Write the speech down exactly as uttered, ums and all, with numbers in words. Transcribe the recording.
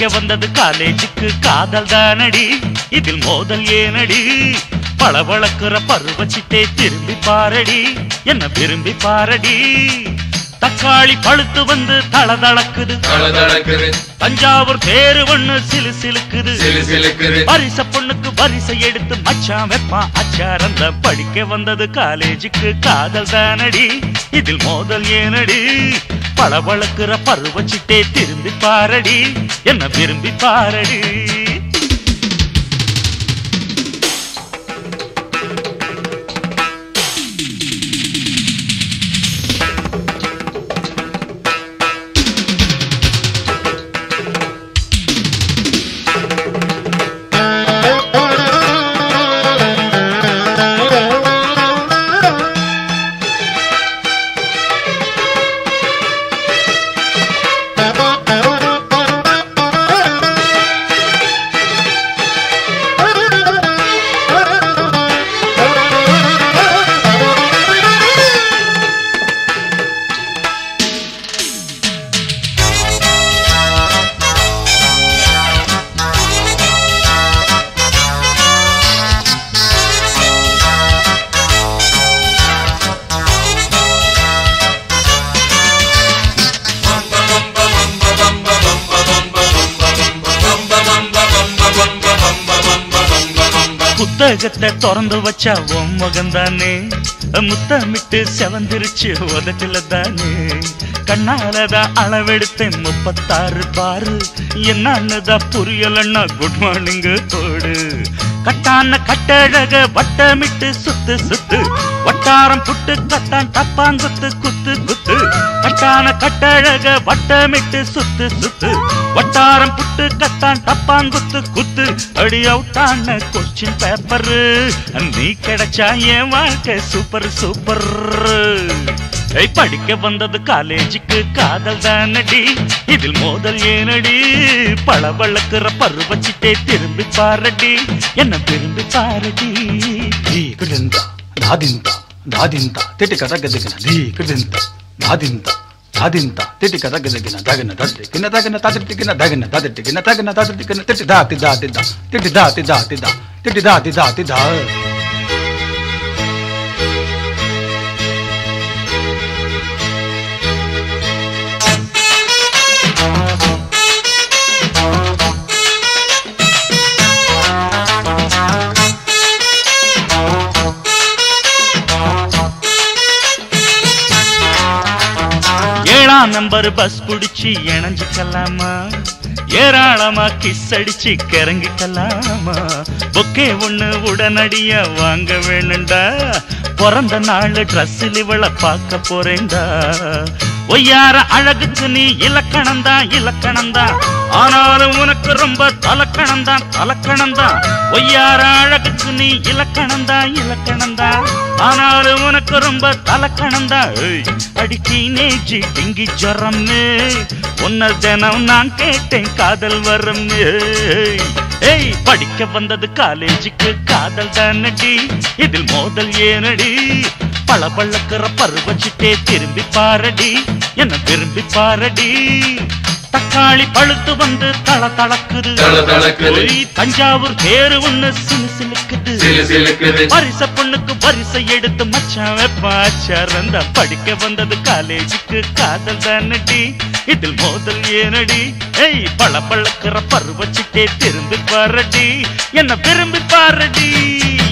படிக்க வந்தது காலேஜுக்கு காதல் தானடி, இதில் மோதல் ஏனடி? பளபளக்குற பருவச்சிட்டே திரும்பி பாரடி, என்ன விரும்பி பாரடி. தக்காளி பழுத்து வந்து தளதளக்குது, தஞ்சாவூர் தேரு ஒண்ணு சிலு சிலுக்குது. வரிச பொண்ணுக்கு வரிசை எடுத்து மச்சான் வெப்பான் அச்சாரந்த. படிக்க வந்தது காலேஜுக்கு காதல் தானடி, இதில் மோதல் ஏனடி? பளபளக்குற பருவச்சிட்டே திரும்பி பாரடி, என்ன விரும்பி பாரடி. புத்தகத்தை திறந்து வச்சா உன் முகந்தானே, முத்தமிட்டு செவந்திருச்சு உதட்டில தானே. கண்ணாலதான் அளவெடுத்தேன் முப்பத்தாறு பாரு, என்னன்னுதான் புரியலன்னா குட் மார்னிங் போடு. கட்டான கட்டழக வட்டமிட்டு சுத்து சுத்து, வட்டாரம் புட்டு கட்டான் தப்பாங்குத்து குத்து குத்து. கட்டான கட்டழக வட்டமிட்டு சுத்து சுத்து, வட்டாரம் புட்டு கட்டான் தப்பாங்குத்து குத்து. அடி அவுட்டான கொஸ்டின் பேப்பரு, நீ கிடைச்சா என் வாழ்க்கை சூப்பர் சூப்பர். படிக்க வந்தது காலேஜுக்கு காதல் தானடி, இதில் மோதல் ஏனடி? பளபளக்குற பருவச்சிட்டே திரும்பி பாரடி, என்ன விரும்பி பாரடி. ధీకుడింత దాదింత దాదింత తిటి కదగదిగిన ధీకుడింత దాదింత దాదింత తిటి కదగదిగిన దగన దదిగిన దగన తదిగిన దగన దదిగిన దగన దదిగిన తిటి దాతి దాతి దా తిటి దాతి దాతి దా తిటి దాతి దాతి దా. ஏழாம் நம்பர் பஸ் புடிச்சு இணைஞ்சுக்கலாமா, ஏராளமா கிஸ் அடிச்சு கிறங்கிக்கலாமா. பொக்கே ஒண்ணு உடனடியா வாங்க வேணுண்டா, பிறந்த நாள் ட்ரெஸ்ஸில் இவளை பார்க்க போறேன்டா. ஒய்யார அழகுக்கு நீ இலக்கணம்தான் இலக்கணம்தான், ஆனாலும் உனக்கு ரொம்ப தலக்கணம்தான் தலக்கணம்தான். ஒய்யார அழகுக்கு நீ இலக்கணம்தான் இலக்கணம்தான், ஆனாலும் உனக்கு ரொம்ப தலக்கணம்தான். அடி டீனேஜ் டிங்கி ஜரம்னு உன்ன தினம் நான் கேட்டேன் காதல் வரம்னு. ஏய் படிக்க வந்தது காலேஜுக்கு காதல் தானடி, இதில் மோதல் ஏனடி? பளபளக்குற பருவச்சிட்டே திரும்பி பாரடி, என்ன விரும்பி பாரடி. தக்காளி பழுத்து வந்து தள தளக்குது, தஞ்சாவூர் தேரு ஒண்ணு சிலு சிலுக்குது. வரிச பொண்ணுக்கு வரிசை எடுத்து மச்சான் வெப்பாச்சாரந்த. படிக்க வந்தது காலேஜுக்கு காதல் தானடி, இதில் மோதல் ஏனடி? ஏய் பளபளக்குற பருவச்சிட்டே திரும்பி பாரடி, என்ன விரும்பி பாரடி.